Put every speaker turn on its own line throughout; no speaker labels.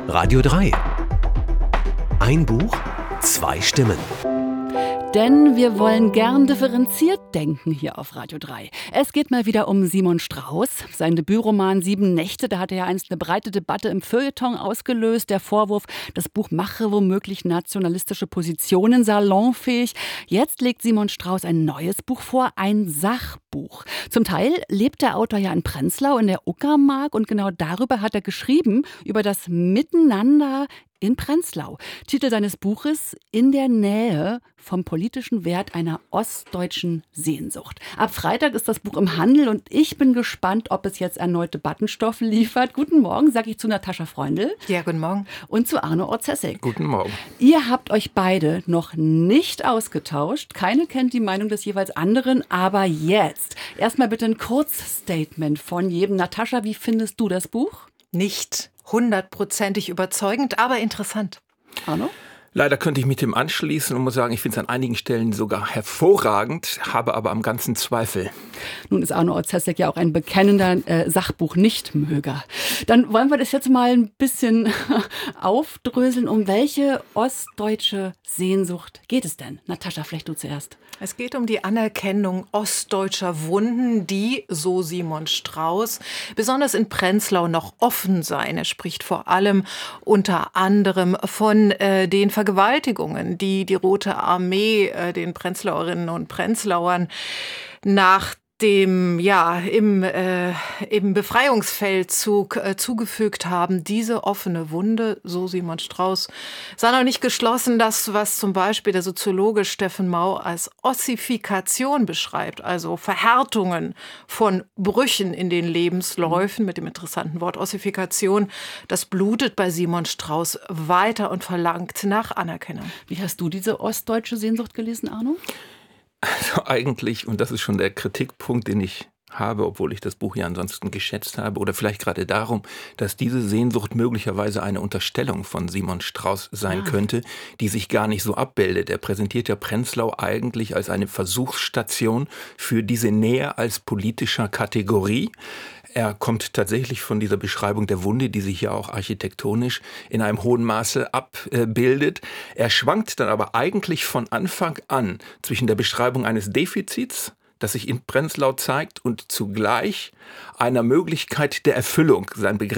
Radio 3. Ein Buch, zwei Stimmen.
Denn wir wollen gern differenziert denken hier auf Radio 3. Es geht mal wieder um Simon Strauß. Sein Debütroman 7 Nächte, da hat er ja einst eine breite Debatte im Feuilleton ausgelöst. Der Vorwurf, das Buch mache womöglich nationalistische Positionen salonfähig. Jetzt legt Simon Strauß ein neues Buch vor, ein Sachbuch. Zum Teil lebt der Autor ja in Prenzlau in der Uckermark und genau darüber hat er geschrieben, über das Miteinander in Prenzlau. Titel seines Buches: In der Nähe vom politischen Wert einer ostdeutschen Sehnsucht. Ab Freitag ist das Buch im Handel und ich bin gespannt, ob es jetzt erneut Debattenstoff liefert. Guten Morgen, sage ich zu Natascha Freundl.
Ja, guten Morgen.
Und zu Arno Orzesek.
Guten Morgen.
Ihr habt euch beide noch nicht ausgetauscht. Keine kennt die Meinung des jeweils anderen, aber jetzt. Erstmal bitte ein Kurzstatement von jedem. Natascha, wie findest du das Buch?
Nicht 100%ig überzeugend, aber interessant.
Arno?
Leider könnte ich mich dem anschließen und muss sagen, ich finde es an einigen Stellen sogar hervorragend, habe aber am ganzen Zweifel.
Nun ist Arno Orzesek ja auch ein bekennender Sachbuch-Nichtmöger. Dann wollen wir das jetzt mal ein bisschen aufdröseln. Um welche ostdeutsche Sehnsucht geht es denn? Natascha, vielleicht du zuerst.
Es geht um die Anerkennung ostdeutscher Wunden, die, so Simon Strauß, besonders in Prenzlau noch offen seien. Er spricht vor allem unter anderem von den Vergewaltigungen, die die Rote Armee den Prenzlauerinnen und Prenzlauern nach dem im Befreiungsfeldzug zugefügt haben. Diese offene Wunde, so Simon Strauß, sei noch nicht geschlossen. Das, was zum Beispiel der Soziologe Steffen Mau als Ossifikation beschreibt, also Verhärtungen von Brüchen in den Lebensläufen, mit dem interessanten Wort Ossifikation, das blutet bei Simon Strauß weiter und verlangt nach Anerkennung.
Wie hast du diese ostdeutsche Sehnsucht gelesen, Arno?
Also eigentlich, und das ist schon der Kritikpunkt, den ich habe, obwohl ich das Buch ja ansonsten geschätzt habe, oder vielleicht gerade darum, dass diese Sehnsucht möglicherweise eine Unterstellung von Simon Strauß sein könnte, die sich gar nicht so abbildet. Er präsentiert ja Prenzlau eigentlich als eine Versuchsstation für diese Nähe als politischer Kategorie. Er kommt tatsächlich von dieser Beschreibung der Wunde, die sich ja auch architektonisch in einem hohen Maße abbildet. Er schwankt dann aber eigentlich von Anfang an zwischen der Beschreibung eines Defizits, das sich in Prenzlau zeigt, und zugleich einer Möglichkeit der Erfüllung.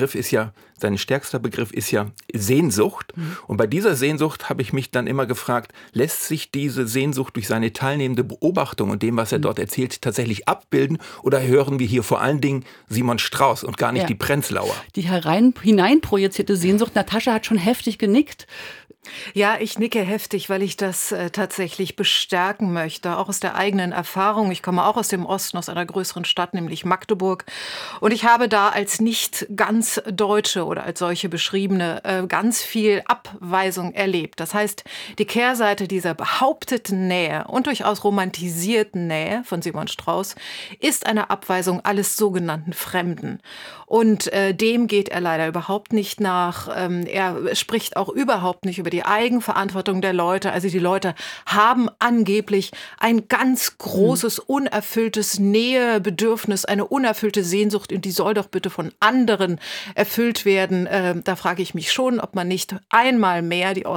Sein stärkster Begriff ist ja Sehnsucht. Und bei dieser Sehnsucht habe ich mich dann immer gefragt, lässt sich diese Sehnsucht durch seine teilnehmende Beobachtung und dem, was er dort erzählt, tatsächlich abbilden? Oder hören wir hier vor allen Dingen Simon Strauß und gar nicht die Prenzlauer?
Die hineinprojizierte Sehnsucht. Natascha hat schon heftig genickt.
Ja, ich nicke heftig, weil ich das tatsächlich bestärken möchte, auch aus der eigenen Erfahrung. Ich komme auch aus dem Osten, aus einer größeren Stadt, nämlich Magdeburg. Und ich habe da als nicht ganz Deutsche oder als solche beschriebene ganz viel Abweisung erlebt. Das heißt, die Kehrseite dieser behaupteten Nähe und durchaus romantisierten Nähe von Simon Strauß ist eine Abweisung alles sogenannten Fremden. Und dem geht er leider überhaupt nicht nach. Er spricht auch überhaupt nicht über die Eigenverantwortung der Leute. Also die Leute haben angeblich ein ganz großes, unerfülltes Nähebedürfnis, eine unerfüllte Sehnsucht, und die soll doch bitte von anderen erfüllt werden. Da frage ich mich schon, ob man nicht einmal mehr die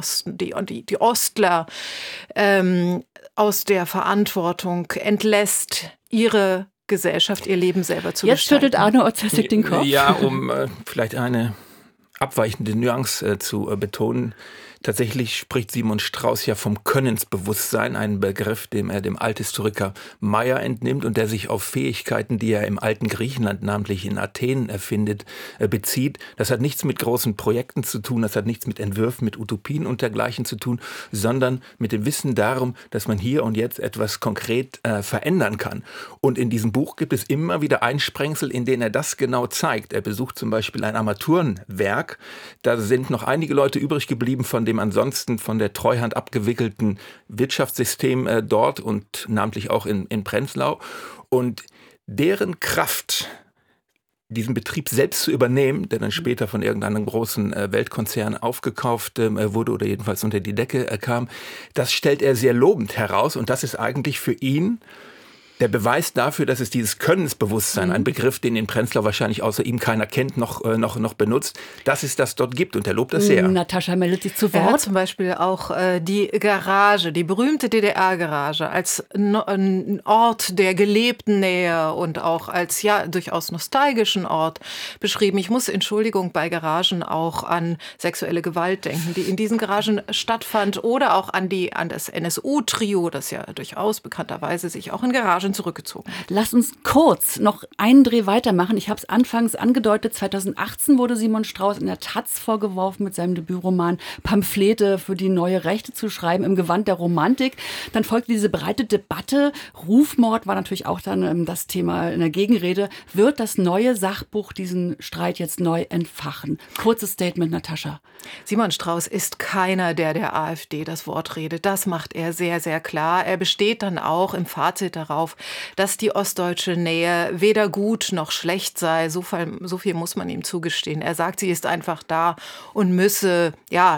Ostler aus der Verantwortung entlässt, ihre Gesellschaft, ihr Leben selber zu gestalten.
Jetzt schüttelt Arno Orzesek den Kopf.
Ja, um vielleicht eine abweichende Nuance zu betonen. Tatsächlich spricht Simon Strauß ja vom Könnensbewusstsein, einen Begriff, dem er dem Althistoriker Meyer entnimmt und der sich auf Fähigkeiten, die er im alten Griechenland, namentlich in Athen, erfindet, bezieht. Das hat nichts mit großen Projekten zu tun, das hat nichts mit Entwürfen, mit Utopien und dergleichen zu tun, sondern mit dem Wissen darum, dass man hier und jetzt etwas konkret verändern kann. Und in diesem Buch gibt es immer wieder Einsprengsel, in denen er das genau zeigt. Er besucht zum Beispiel ein Armaturenwerk. Da sind noch einige Leute übrig geblieben von dem ansonsten von der Treuhand abgewickelten Wirtschaftssystem dort und namentlich auch in Prenzlau. Und deren Kraft, diesen Betrieb selbst zu übernehmen, der dann später von irgendeinem großen Weltkonzern aufgekauft wurde oder jedenfalls unter die Decke kam, das stellt er sehr lobend heraus. Und das ist eigentlich für ihn der Beweis dafür, dass es dieses Könnensbewusstsein, ein Begriff, den in Prenzlau wahrscheinlich außer ihm keiner kennt, noch benutzt, dass es das dort gibt. Und er lobt das sehr.
Natascha meldet sich zu
Er hat
Wort.
zum Beispiel auch die Garage, die berühmte DDR-Garage, als ein Ort der gelebten Nähe und auch als durchaus nostalgischen Ort beschrieben. Ich muss, Entschuldigung, bei Garagen auch an sexuelle Gewalt denken, die in diesen Garagen stattfand, oder auch an das NSU-Trio, das ja durchaus bekannterweise sich auch in Garagen zurückgezogen hat.
Lass uns kurz noch einen Dreh weitermachen. Ich habe es anfangs angedeutet, 2018 wurde Simon Strauß in der Taz vorgeworfen, mit seinem Debütroman Pamphlete für die neue Rechte zu schreiben im Gewand der Romantik. Dann folgte diese breite Debatte. Rufmord war natürlich auch dann das Thema in der Gegenrede. Wird das neue Sachbuch diesen Streit jetzt neu entfachen? Kurzes Statement, Natascha.
Simon Strauß ist keiner, der AfD das Wort redet. Das macht er sehr, sehr klar. Er besteht dann auch im Fazit darauf, dass die ostdeutsche Nähe weder gut noch schlecht sei. So viel muss man ihm zugestehen. Er sagt, sie ist einfach da und müsse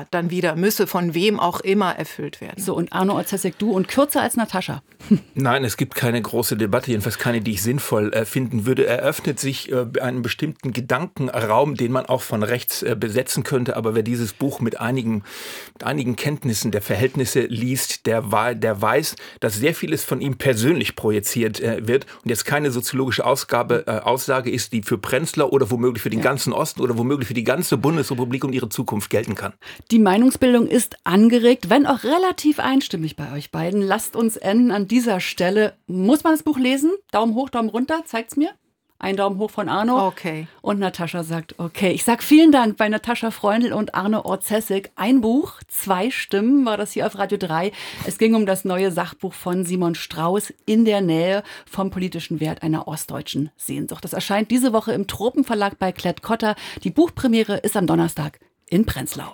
von wem auch immer erfüllt werden.
So, und Arno Orzesek, du und kürzer als Natascha.
Nein, es gibt keine große Debatte, jedenfalls keine, die ich sinnvoll finden würde. Eröffnet sich einen bestimmten Gedankenraum, den man auch von rechts besetzen könnte. Aber wer dieses Buch mit einigen Kenntnissen der Verhältnisse liest, der weiß, dass sehr vieles von ihm persönlich projiziert wird und jetzt keine soziologische Aussage ist, die für Prenzlau oder womöglich für den ganzen Osten oder womöglich für die ganze Bundesrepublik und ihre Zukunft gelten kann.
Die Meinungsbildung ist angeregt, wenn auch relativ einstimmig bei euch beiden. Lasst uns enden an dieser Stelle. Muss man das Buch lesen? Daumen hoch, Daumen runter, zeigt's mir. Ein Daumen hoch von Arno.
Okay.
Und Natascha sagt okay. Ich sag vielen Dank bei Natascha Freundl und Arno Orzesek. Ein Buch, 2 Stimmen war das hier auf Radio 3. Es ging um das neue Sachbuch von Simon Strauß, In der Nähe vom politischen Wert einer ostdeutschen Sehnsucht. Das erscheint diese Woche im Tropenverlag bei Klett-Cotta. Die Buchpremiere ist am Donnerstag in Prenzlau.